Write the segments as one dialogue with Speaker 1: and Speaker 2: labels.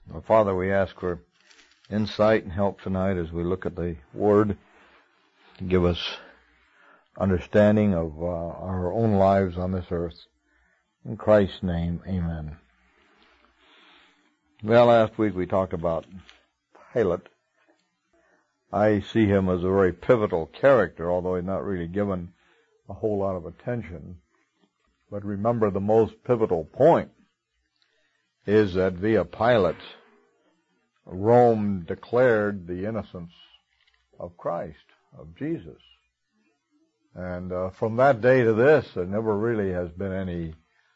Speaker 1: Well, Father, we ask for insight and help tonight as we look at the Word to give us understanding of our own lives on this earth. In Christ's name, amen. Well, last week we talked about Pilate. I see him as a very pivotal character, although he's not really given a whole lot of attention. But remember, the most pivotal point is that via Pilate, Rome declared the innocence of Christ, of Jesus. And from that day to this, there never really has been any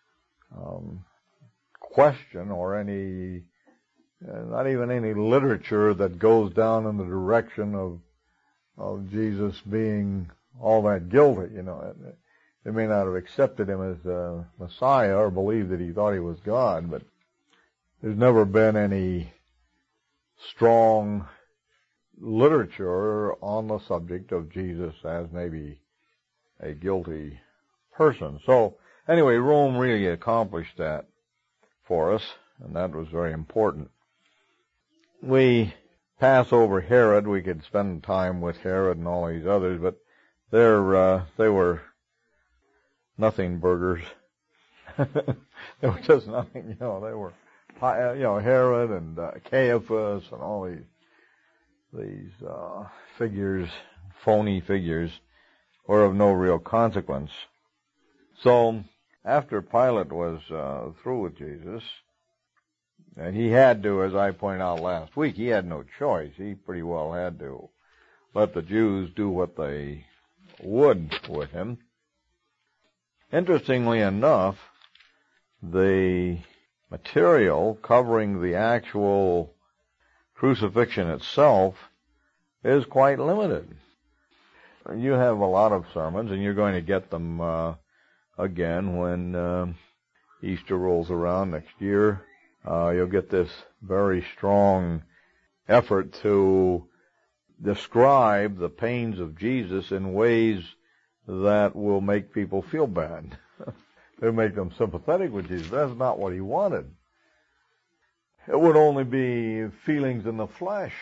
Speaker 1: question or any, not even any literature that goes down in the direction of Jesus being all that guilty. You know, they may not have accepted him as Messiah or believed that he thought he was God, but there's never been any strong literature on the subject of Jesus as maybe a guilty person. So anyway, Rome really accomplished that for us, and that was very important. We pass over Herod. We could spend time with Herod and all these others, but they were nothing burgers. They were just nothing, you know. They were, you know, Herod and Caiaphas and all these figures, phony figures, were of no real consequence. So after Pilate was through with Jesus, and he had to, as I pointed out last week, he had no choice. He pretty well had to let the Jews do what they would with him. Interestingly enough, the material covering the actual crucifixion itself is quite limited. You have a lot of sermons, and you're going to get them again when Easter rolls around next year. You'll get this very strong effort to describe the pains of Jesus in ways that will make people feel bad. They'll make them sympathetic with Jesus. That's not what he wanted. It would only be feelings in the flesh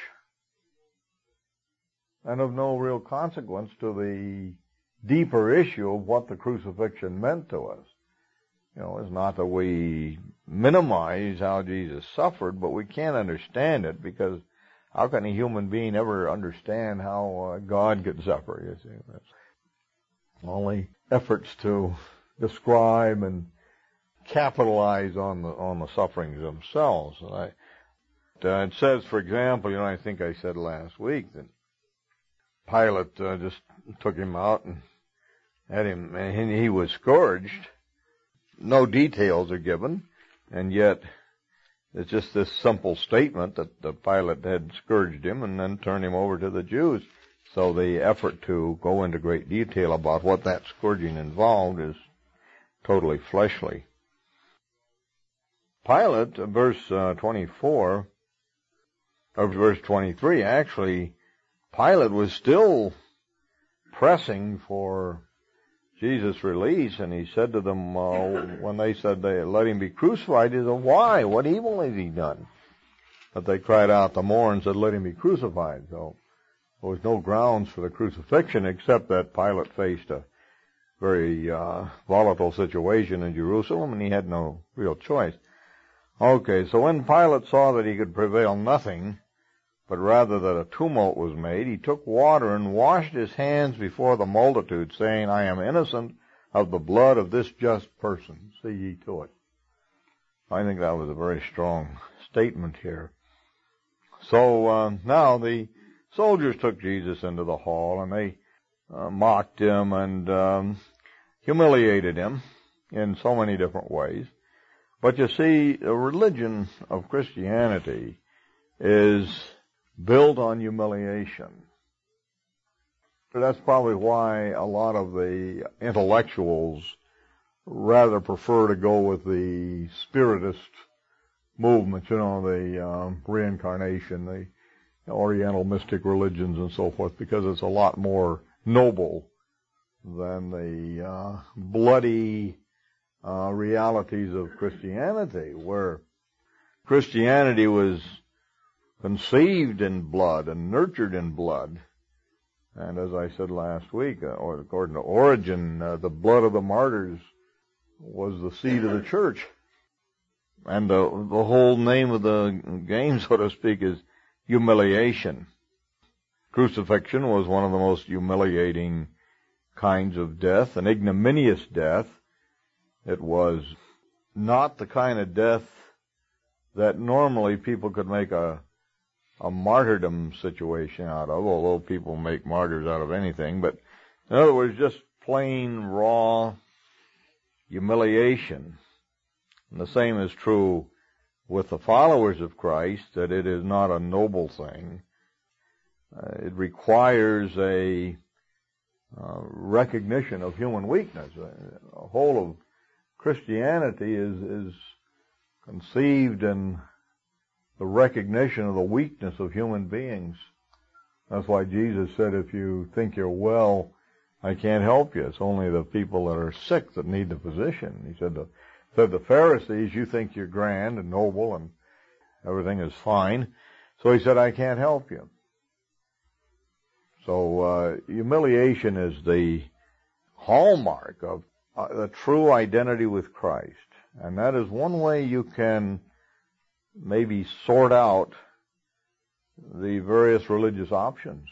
Speaker 1: and of no real consequence to the deeper issue of what the crucifixion meant to us. You know, it's not that we minimize how Jesus suffered, but we can't understand it, because how can a human being ever understand how God could suffer? You see, that's only efforts to describe and capitalize on the sufferings themselves. And it says, for example, you know, I think I said last week that Pilate just took him out and had him, and he was scourged. No details are given, and yet it's just this simple statement that the Pilate had scourged him and then turned him over to the Jews. So the effort to go into great detail about what that scourging involved is totally fleshly. Pilate, verse 24, or verse 23, actually, Pilate was still pressing for Jesus' release, and he said to them, when they said they let him be crucified, he said, why? What evil has he done? But they cried out the more and said, let him be crucified. So there was no grounds for the crucifixion, except that Pilate faced a very volatile situation in Jerusalem, and he had no real choice. Okay, so when Pilate saw that he could prevail nothing, but rather that a tumult was made, he took water and washed his hands before the multitude, saying, I am innocent of the blood of this just person. See ye to it. I think that was a very strong statement here. So now the soldiers took Jesus into the hall, and they mocked him and humiliated him in so many different ways. But you see, the religion of Christianity is built on humiliation. That's probably why a lot of the intellectuals rather prefer to go with the Spiritist movement, you know, the reincarnation, the Oriental mystic religions and so forth, because it's a lot more noble than the bloody realities of Christianity, where Christianity was conceived in blood and nurtured in blood. And as I said last week, or according to Origen, the blood of the martyrs was the seed of the church. And the whole name of the game, so to speak, is humiliation. Crucifixion was one of the most humiliating kinds of death, an ignominious death. It was not the kind of death that normally people could make a martyrdom situation out of, although people make martyrs out of anything. But in other words, just plain raw humiliation. And the same is true with the followers of Christ, that it is not a noble thing. It requires a recognition of human weakness. The whole of Christianity is conceived in the recognition of the weakness of human beings. That's why Jesus said, if you think you're well, I can't help you. It's only the people that are sick that need the physician. He said the Pharisees, you think you're grand and noble and everything is fine. So he said, I can't help you. So humiliation is the hallmark of the true identity with Christ. And that is one way you can maybe sort out the various religious options.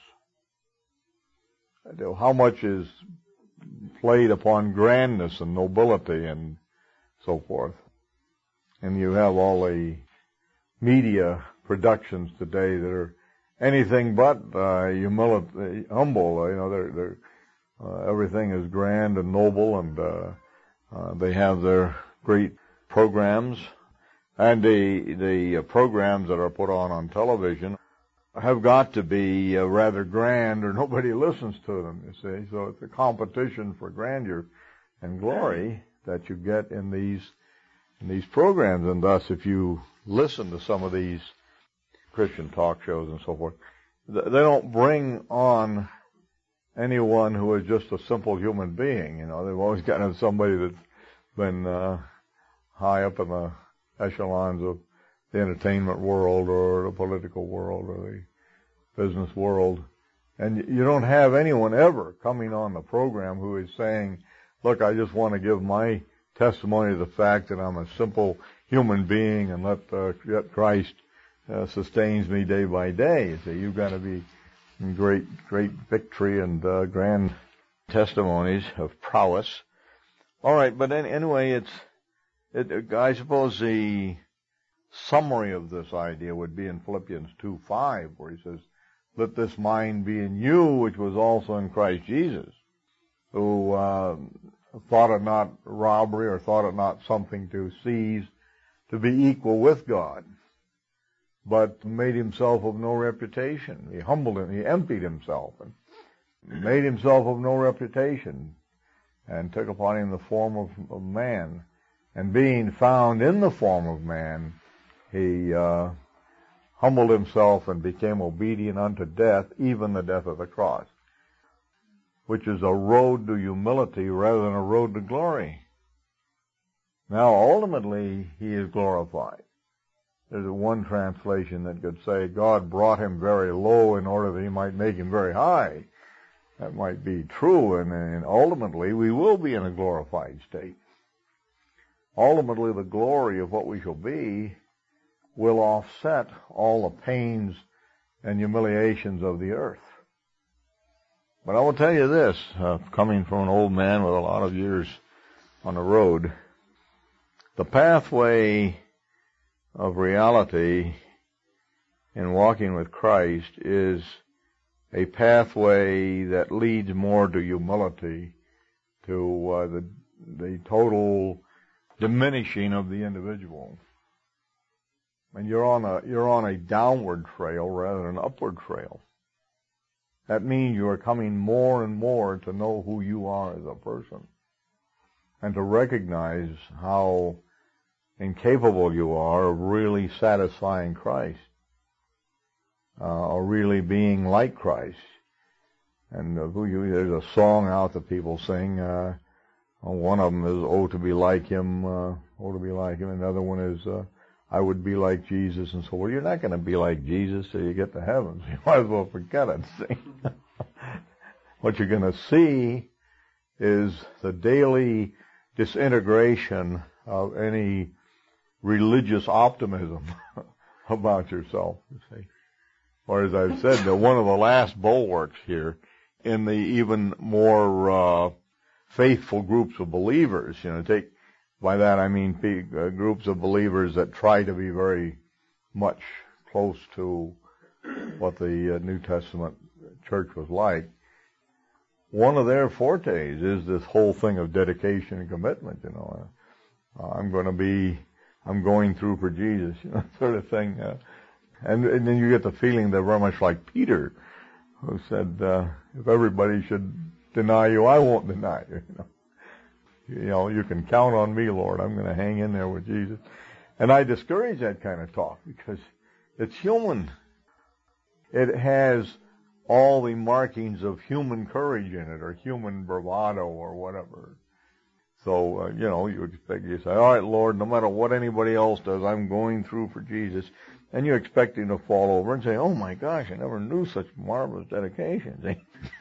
Speaker 1: How much is played upon grandness and nobility and so forth. And you have all the media productions today that are anything but humility, humble. You know, they're everything is grand and noble, and they have their great programs. And the programs that are put on television have got to be rather grand, or nobody listens to them, you see. So it's a competition for grandeur and glory that you get in these programs. And thus, if you listen to some of these Christian talk shows and so forth, they don't bring on anyone who is just a simple human being. You know, they've always got to have somebody that's been high up in the echelons of the entertainment world or the political world or the business world. And you don't have anyone ever coming on the program who is saying, look, I just want to give my testimony to the fact that I'm a simple human being and let Christ sustains me day by day. So you've got to be in great victory and grand testimonies of prowess. All right, but anyway, I suppose the summary of this idea would be in Philippians 2:5, where he says, let this mind be in you, which was also in Christ Jesus, who thought it not robbery or thought it not something to seize to be equal with God, but made himself of no reputation. He humbled him, he emptied himself and made himself of no reputation and took upon him the form of man. And being found in the form of man, he humbled himself and became obedient unto death, even the death of the cross, which is a road to humility rather than a road to glory. Now, ultimately, he is glorified. There's one translation that could say God brought him very low in order that he might make him very high. That might be true, and ultimately we will be in a glorified state. Ultimately, the glory of what we shall be will offset all the pains and humiliations of the earth. But I will tell you this, coming from an old man with a lot of years on the road, the pathway of reality in walking with Christ is a pathway that leads more to humility, to the total diminishing of the individual. And you're on a downward trail rather than an upward trail. That means you are coming more and more to know who you are as a person, and to recognize how incapable you are of really satisfying Christ, or really being like Christ. And there's a song out that people sing. One of them is "Oh to be like Him," "Oh to be like Him." Another one is I would be like Jesus. And so, well, you're not going to be like Jesus till you get to heaven. So you might as well forget it. See? What you're going to see is the daily disintegration of any religious optimism about yourself, you see. Or as I've said, one of the last bulwarks here in the even more faithful groups of believers, by that I mean groups of believers that try to be very much close to what the New Testament church was like. One of their fortes is this whole thing of dedication and commitment, I'm going through for Jesus, sort of thing. And then you get the feeling they're very much like Peter, who said, if everybody should deny you, I won't deny you. You can count on me, Lord. I'm going to hang in there with Jesus. And I discourage that kind of talk because it's human. It has all the markings of human courage in it, or human bravado, or whatever. So, you expect, you say, all right, Lord, no matter what anybody else does, I'm going through for Jesus. And you expect him to fall over and say, oh my gosh, I never knew such marvelous dedication.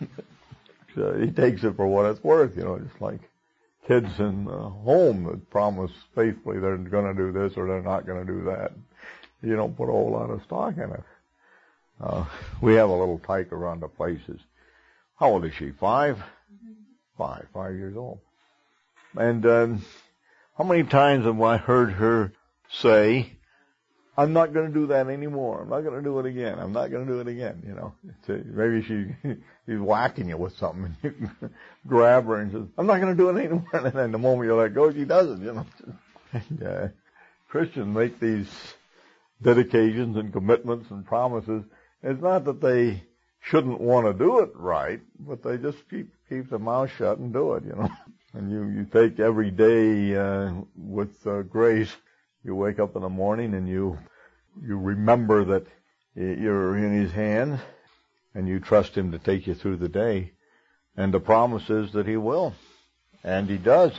Speaker 1: So he takes it for what it's worth, just like kids in home that promise faithfully they're going to do this or they're not going to do that. You don't put a whole lot of stock in it. We have a little tyke around the places. How old is she? 5? 5 years old. And how many times have I heard her say, I'm not going to do that anymore. I'm not going to do it again. I'm not going to do it again, Maybe she's whacking you with something, and you grab her and says, I'm not going to do it anymore. And then the moment you let go, she does it, And, Christians make these dedications and commitments and promises. It's not that they shouldn't want to do it right, but they just keep their mouth shut and do it, And you take every day with grace. You wake up in the morning and you remember that you're in his hands and you trust him to take you through the day. And the promise is that he will. And he does.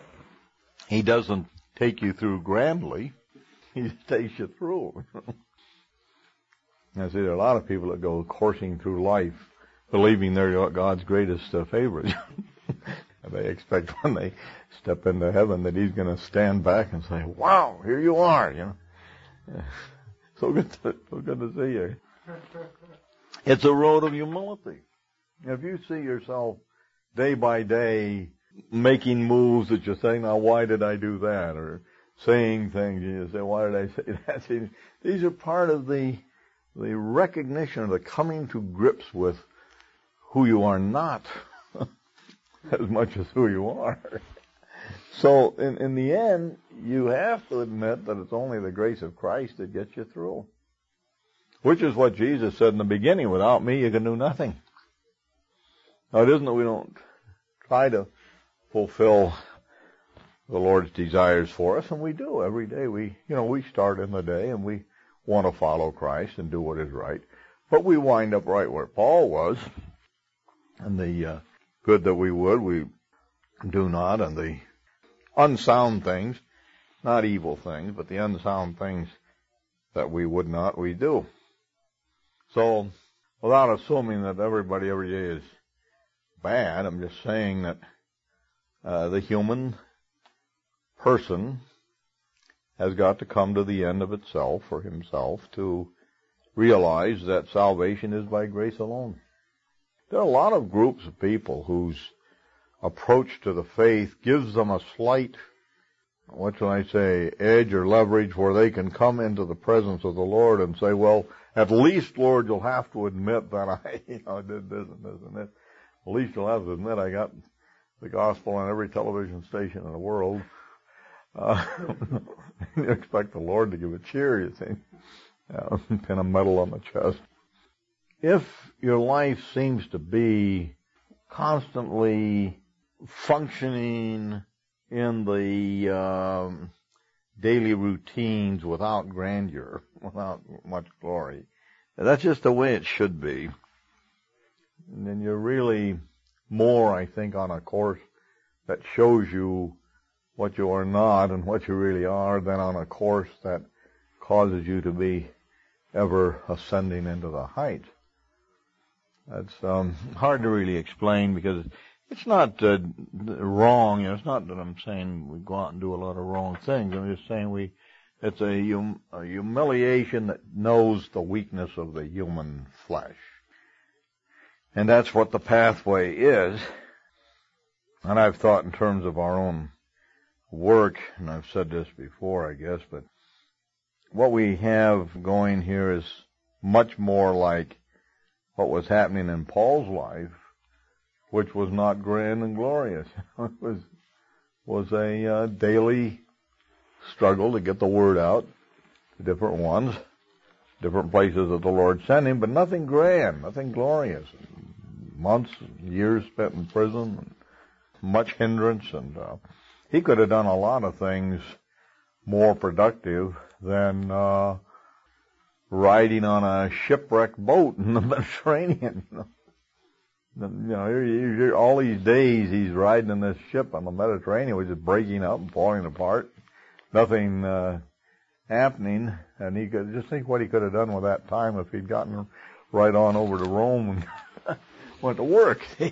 Speaker 1: He doesn't take you through grandly. He takes you through. I see there are a lot of people that go coursing through life believing they're God's greatest favorites. They expect when they step into heaven that he's going to stand back and say, wow, here you are, So good to see you. It's a road of humility. If you see yourself day by day making moves that you're saying, now why did I do that? Or saying things and you say, why did I say that? See, these are part of the recognition of the coming to grips with who you are not as much as who you are. So in the end, you have to admit that it's only the grace of Christ that gets you through. Which is what Jesus said in the beginning, without me you can do nothing. Now it isn't that we don't try to fulfill the Lord's desires for us, and we do every day. We start in the day and we want to follow Christ and do what is right. But we wind up right where Paul was, and the good that we would, we do not, and the unsound things, not evil things, but the unsound things that we would not, we do. So, without assuming that everybody every day is bad, I'm just saying that the human person has got to come to the end of itself or himself to realize that salvation is by grace alone. There are a lot of groups of people whose approach to the faith gives them a slight, what shall I say, edge or leverage where they can come into the presence of the Lord and say, well, at least, Lord, you'll have to admit that I did this and this and this. At least you'll have to admit I got the gospel on every television station in the world. You expect the Lord to give a cheer, you think. Pin a medal on the chest. If your life seems to be constantly functioning in the daily routines without grandeur, without much glory, that's just the way it should be. And then you're really more, I think, on a course that shows you what you are not and what you really are than on a course that causes you to be ever ascending into the height. That's hard to really explain because it's not wrong. It's not that I'm saying we go out and do a lot of wrong things. I'm just saying it's a humiliation that knows the weakness of the human flesh. And that's what the pathway is. And I've thought in terms of our own work, and I've said this before, I guess, but what we have going here is much more like what was happening in Paul's life, which was not grand and glorious. It was a daily struggle to get the word out to different ones, different places that the Lord sent him, but nothing grand, nothing glorious. Months, years spent in prison, and much hindrance, and he could have done a lot of things more productive than riding on a shipwrecked boat in the Mediterranean. All these days he's riding in this ship on the Mediterranean, which is breaking up and falling apart. Nothing happening, and he could just think what he could have done with that time if he'd gotten right on over to Rome and went to work. And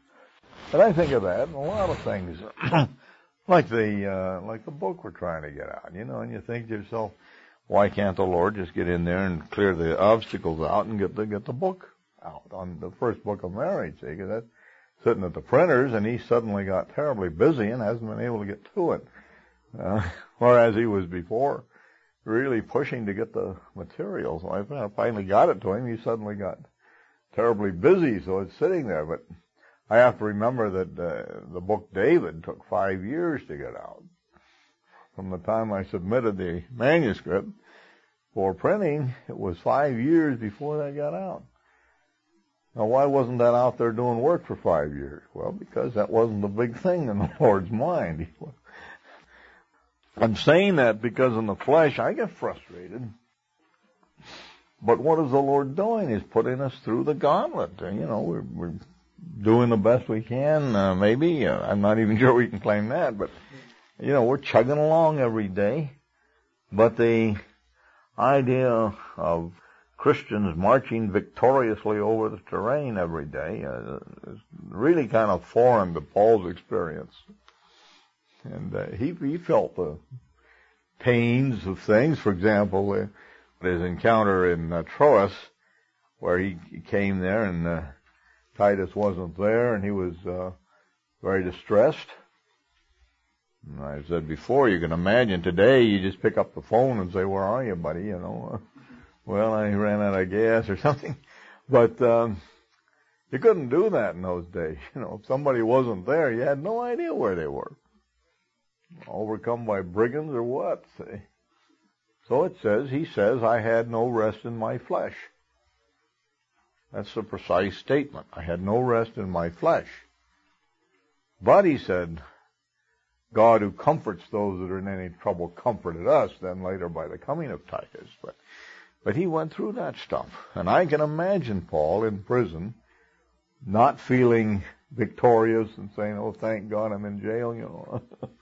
Speaker 1: I think of that and a lot of things, like the book we're trying to get out, and you think to yourself, why can't the Lord just get in there and clear the obstacles out and get the book out on the first book of marriage? See, because that's sitting at the printers, and he suddenly got terribly busy and hasn't been able to get to it. Whereas he was before really pushing to get the materials. When I finally got it to him, he suddenly got terribly busy, so it's sitting there. But I have to remember that the book David took 5 years to get out. From the time I submitted the manuscript for printing, it was 5 years before that got out. Now, why wasn't that out there doing work for 5 years? Well, because that wasn't the big thing in the Lord's mind. I'm saying that because in the flesh I get frustrated. But what is the Lord doing? He's putting us through the gauntlet. We're doing the best we can, maybe. I'm not even sure we can claim that, but we're chugging along every day. But the idea of Christians marching victoriously over the terrain every day is really kind of foreign to Paul's experience. And he felt the pains of things. For example, his encounter in Troas, where he came there and Titus wasn't there, and he was very distressed. And I said before, you can imagine today you just pick up the phone and say, "Where are you, buddy?" Well, I ran out of gas or something. But you couldn't do that in those days. If somebody wasn't there, you had no idea where they were. Overcome by brigands or what? See? So he says, I had no rest in my flesh. That's the precise statement. I had no rest in my flesh. But he said, God who comforts those that are in any trouble comforted us then later by the coming of Titus. But he went through that stuff. And I can imagine Paul in prison not feeling victorious and saying, oh, thank God I'm in jail,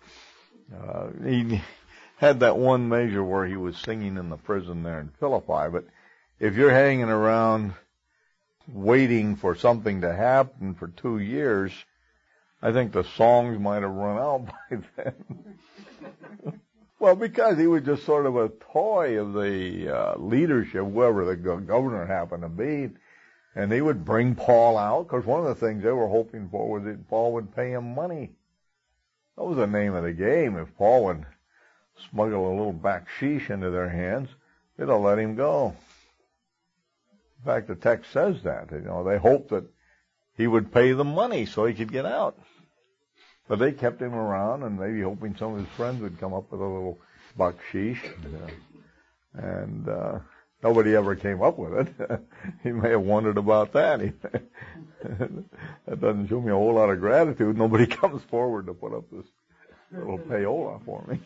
Speaker 1: He had that one measure where he was singing in the prison there in Philippi. But if you're hanging around waiting for something to happen for 2 years, I think the songs might have run out by then. Well, because he was just sort of a toy of the leadership, whoever the governor happened to be. And they would bring Paul out, because one of the things they were hoping for was that Paul would pay him money. That was the name of the game. If Paul would smuggle a little baksheesh into their hands, they'll let him go. In fact, the text says that. They hoped that he would pay them money so he could get out. But they kept him around and maybe hoping some of his friends would come up with a little baksheesh. And nobody ever came up with it. He may have wondered about that. That doesn't show me a whole lot of gratitude. Nobody comes forward to put up this little payola for me.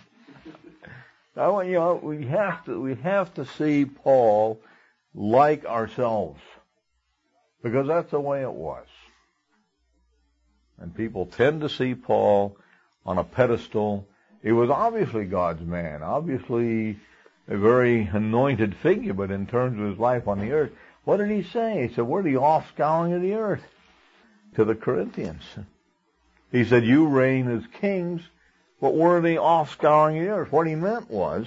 Speaker 1: Now, we have to see Paul like ourselves, because that's the way it was. And people tend to see Paul on a pedestal. He was obviously God's man. Obviously, a very anointed figure, but in terms of his life on the earth, what did he say? He said, we're the offscouring of the earth to the Corinthians. He said, you reign as kings, but we're the offscouring of the earth. What he meant was,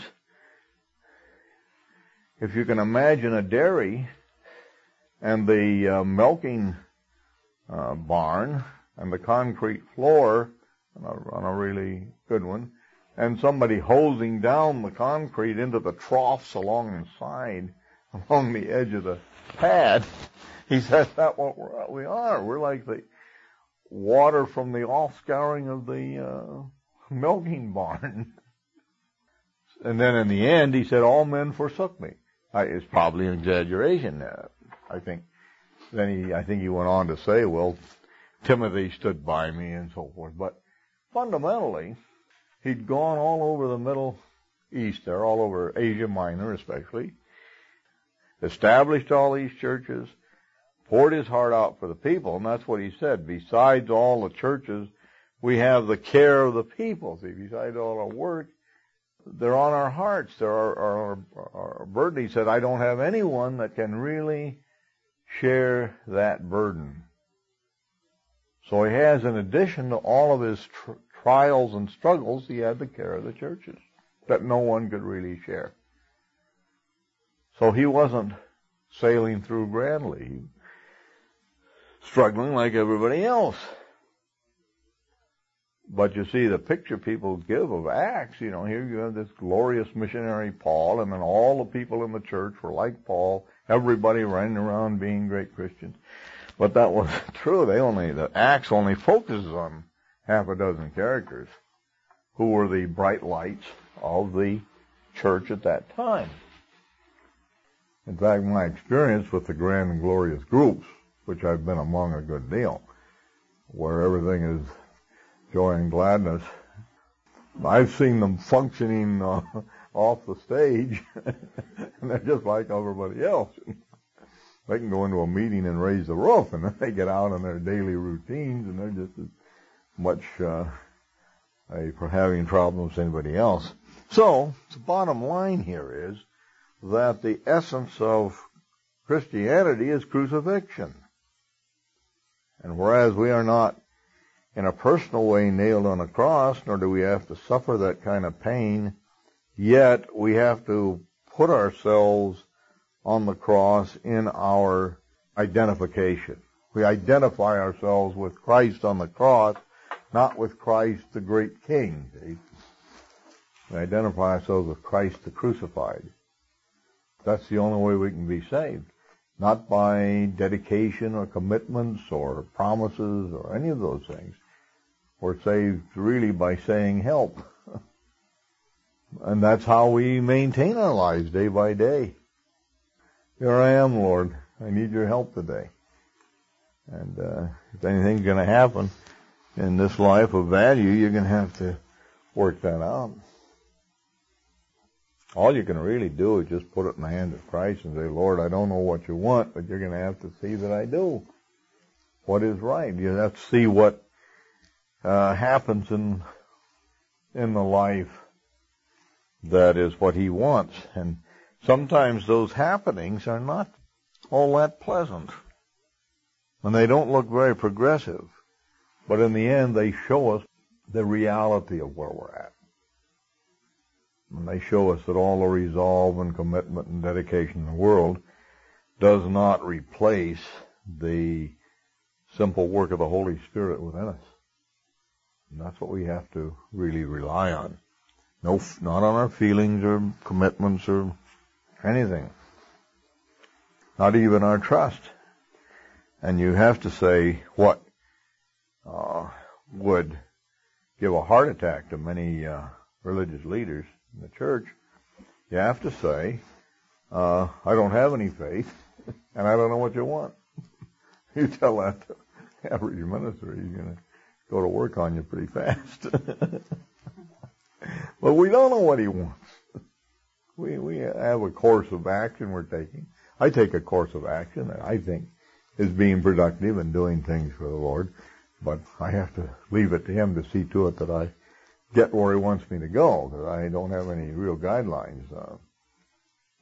Speaker 1: if you can imagine a dairy and the milking barn and the concrete floor on a really good one, and somebody hosing down the concrete into the troughs along the side, along the edge of the pad, he says that's what we are. We're like the water from the offscouring of the milking barn. And then in the end, he said, all men forsook me. It's probably an exaggeration. I think he went on to say, well, Timothy stood by me and so forth. But fundamentally, he'd gone all over the Middle East there, all over Asia Minor especially, established all these churches, poured his heart out for the people, and that's what he said. Besides all the churches, we have the care of the people. See, besides all our work, they're on our hearts. They're our burden. He said, I don't have anyone that can really share that burden. So he has, in addition to all of his trials and struggles, he had the care of the churches that no one could really share. So he wasn't sailing through grandly, struggling like everybody else. But you see, the picture people give of Acts, here you have this glorious missionary Paul, and then all the people in the church were like Paul, everybody running around being great Christians. But that wasn't true. The Acts only focuses on half a dozen characters who were the bright lights of the church at that time. In fact, my experience with the grand and glorious groups, which I've been among a good deal, where everything is joy and gladness, I've seen them functioning off the stage, and they're just like everybody else. They can go into a meeting and raise the roof, and then they get out on their daily routines, and they're just as much for having problems as anybody else. So, the bottom line here is that the essence of Christianity is crucifixion. And whereas we are not in a personal way nailed on a cross, nor do we have to suffer that kind of pain, yet we have to put ourselves on the cross in our identification. We identify ourselves with Christ on the cross, not with Christ the great King. See? We identify ourselves with Christ the crucified. That's the only way we can be saved. Not by dedication or commitments or promises or any of those things. We're saved really by saying help. And that's how we maintain our lives day by day. Here I am, Lord. I need your help today. And if anything's going to happen in this life of value, you're going to have to work that out. All you can really do is just put it in the hands of Christ and say, Lord, I don't know what you want, but you're going to have to see that I do what is right. You have to see what happens in the life that is what he wants. And sometimes those happenings are not all that pleasant. And they don't look very progressive. But in the end, they show us the reality of where we're at. And they show us that all the resolve and commitment and dedication in the world does not replace the simple work of the Holy Spirit within us. And that's what we have to really rely on. No, not on our feelings or commitments or anything. Not even our trust. And you have to say what would give a heart attack to many religious leaders in the church. You have to say, I don't have any faith, and I don't know what you want. You tell that to the average minister, he's going to go to work on you pretty fast. But we don't know what he wants. We have a course of action we're taking. I take a course of action that I think is being productive and doing things for the Lord, but I have to leave it to him to see to it that I get where he wants me to go, because I don't have any real guidelines.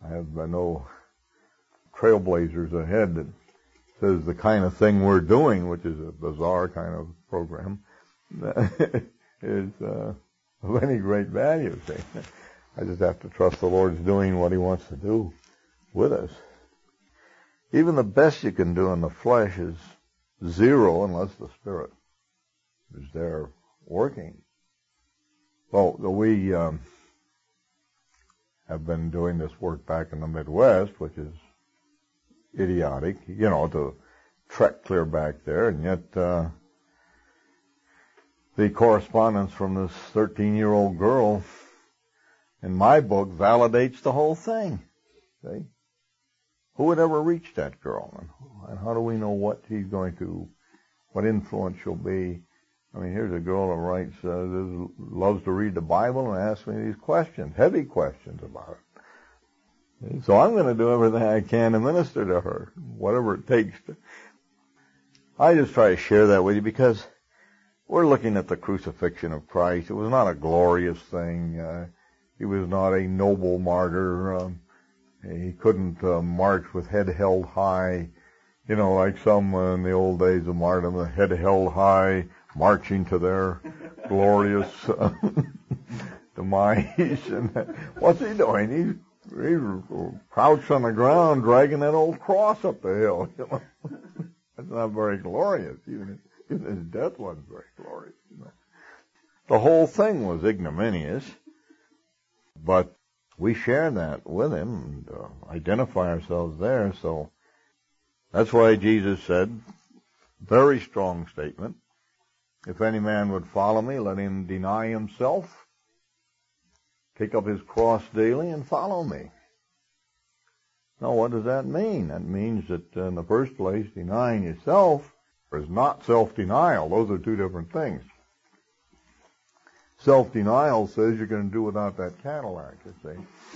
Speaker 1: I have no trailblazers ahead that says the kind of thing we're doing, which is a bizarre kind of program, is of any great value. I just have to trust the Lord's doing what He wants to do with us. Even the best you can do in the flesh is zero unless the Spirit is there working. Well, we have been doing this work back in the Midwest, which is idiotic, to trek clear back there, and yet the correspondence from this 13-year-old girl in my book validates the whole thing. See? Who would ever reach that girl? And how do we know what influence she'll be? I mean, here's a girl that writes, loves to read the Bible and asks me these questions, heavy questions about it. So I'm going to do everything I can to minister to her, whatever it takes. I just try to share that with you because we're looking at the crucifixion of Christ. It was not a glorious thing. He was not a noble martyr. He couldn't march with head held high, like some in the old days of martyrdom, the head held high, marching to their glorious demise. And what's he doing? He's crouched on the ground, dragging that old cross up the hill. That's not very glorious. Even his death wasn't very glorious. The whole thing was ignominious, but we share that with him and identify ourselves there. So that's why Jesus said, very strong statement, if any man would follow me, let him deny himself, take up his cross daily, and follow me. Now, what does that mean? That means that, in the first place, denying yourself is not self-denial. Those are two different things. Self-denial says you're going to do without that Cadillac, you see.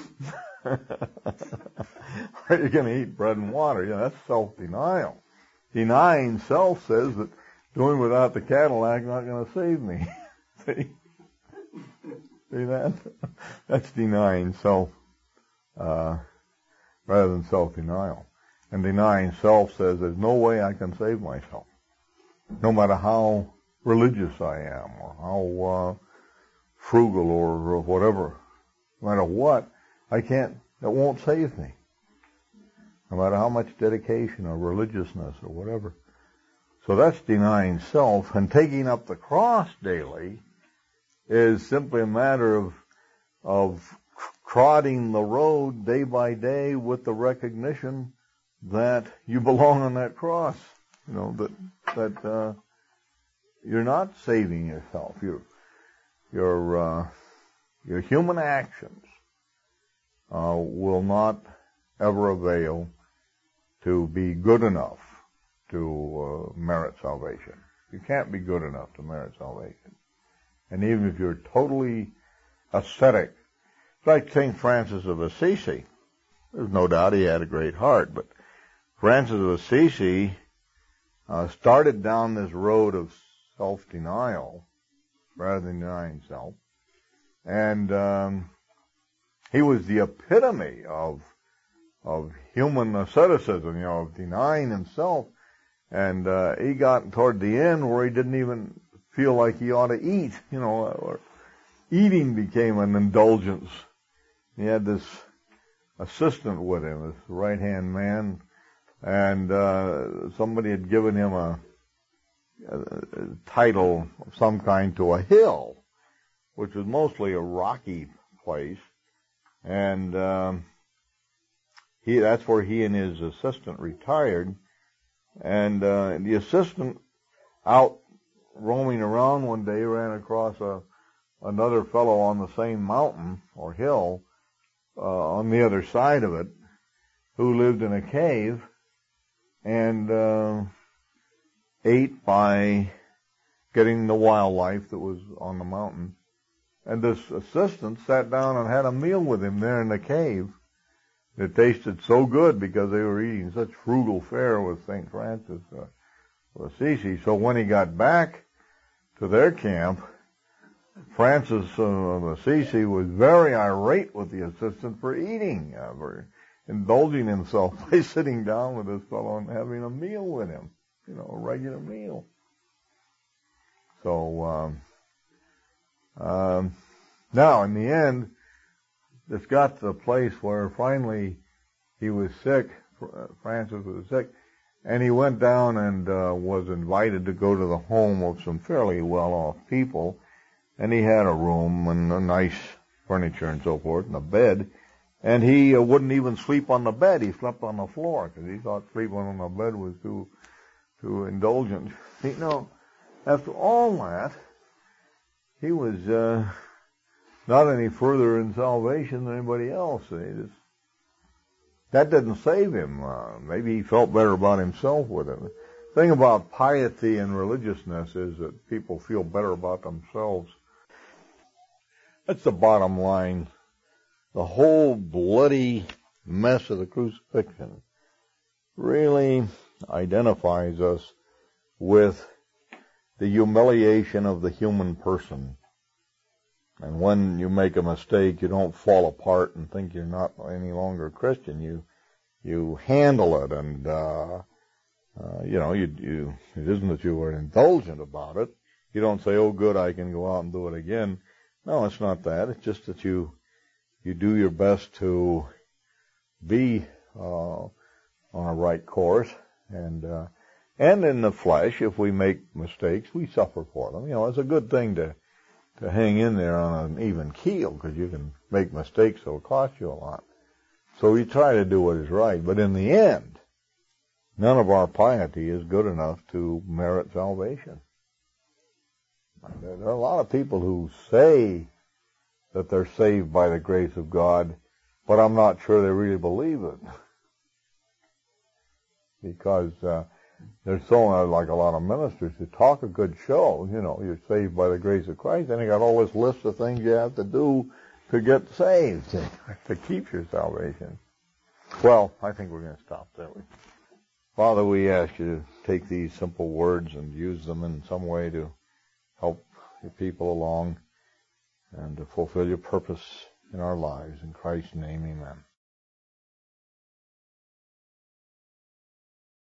Speaker 1: Or you're going to eat bread and water. That's self-denial. Denying self says that doing without the Cadillac is not going to save me. See? See that? That's denying self, rather than self-denial. And denying self says there's no way I can save myself. No matter how religious I am, or how frugal, or whatever. No matter what, it won't save me. No matter how much dedication or religiousness or whatever. So that's denying self, and taking up the cross daily is simply a matter of trotting the road day by day with the recognition that you belong on that cross. That you're not saving yourself. Your human actions will not ever avail to be good enough to merit salvation. You can't be good enough to merit salvation. And even if you're totally ascetic, it's like St. Francis of Assisi. There's no doubt he had a great heart, but Francis of Assisi started down this road of self-denial rather than denying self. And he was the epitome of human asceticism, of denying himself. And he got toward the end where he didn't even feel like he ought to eat, or eating became an indulgence. He had this assistant with him, this right-hand man, and somebody had given him a title of some kind to a hill, which was mostly a rocky place, and that's where he and his assistant retired. And the assistant, out roaming around one day, ran across another fellow on the same mountain or hill on the other side of it, who lived in a cave and ate by getting the wildlife that was on the mountain. And this assistant sat down and had a meal with him there in the cave. It tasted so good because they were eating such frugal fare with St. Francis of Assisi. So when he got back to their camp, Francis of Assisi was very irate with the assistant for eating, for indulging himself by sitting down with this fellow and having a meal with him, a regular meal. So now, in the end, this got to the place where finally he was sick. Francis was sick, and he went down and was invited to go to the home of some fairly well-off people. And he had a room and a nice furniture and so forth, and a bed. And he wouldn't even sleep on the bed. He slept on the floor because he thought sleeping on the bed was too indulgent. After all that, he was not any further in salvation than anybody else. That didn't save him. Maybe he felt better about himself with it. The thing about piety and religiousness is that people feel better about themselves. That's the bottom line. The whole bloody mess of the crucifixion really identifies us with the humiliation of the human person. And when you make a mistake, you don't fall apart and think you're not any longer a Christian. You handle it, and it isn't that you are indulgent about it. You don't say, "Oh, good, I can go out and do it again." No, it's not that. It's just that you do your best to be on a right course, and in the flesh, if we make mistakes, we suffer for them. It's a good thing to hang in there on an even keel, because you can make mistakes that'll cost you a lot. So we try to do what is right, but in the end, none of our piety is good enough to merit salvation. There are a lot of people who say that they're saved by the grace of God, but I'm not sure they really believe it. Because there's like a lot of ministers who talk a good show, you're saved by the grace of Christ, and they got all this list of things you have to do to get saved, to keep your salvation. Well, I think we're going to stop there. Father, we ask you to take these simple words and use them in some way to help your people along and to fulfill your purpose in our lives. In Christ's name, amen.